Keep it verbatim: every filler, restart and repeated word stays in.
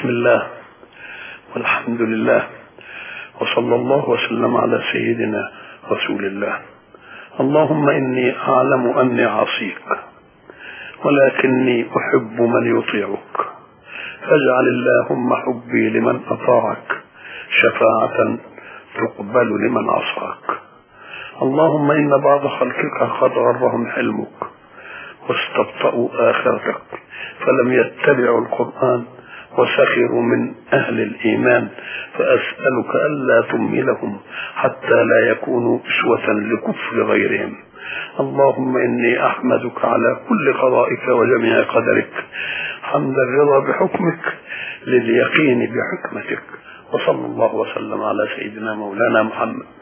بسم الله والحمد لله وصلى الله وسلم على سيدنا رسول الله. اللهم إني أعلم أني عصيك ولكني أحب من يطيعك، فاجعل اللهم حبي لمن أطاعك شفاعة تقبل لمن عصاك. اللهم إن بعض خلقك قد غرهم حلمك واستبطأوا آخرتك فلم يتبعوا القرآن وسخروا من أهل الإيمان، فأسألك ألا تمهلهم حتى لا يكونوا أسوة لكفر غيرهم. اللهم إني أحمدك على كل قضائك وجميع قدرك حمد الرضا بحكمك لليقين بحكمتك. وصلى الله وسلم على سيدنا مولانا محمد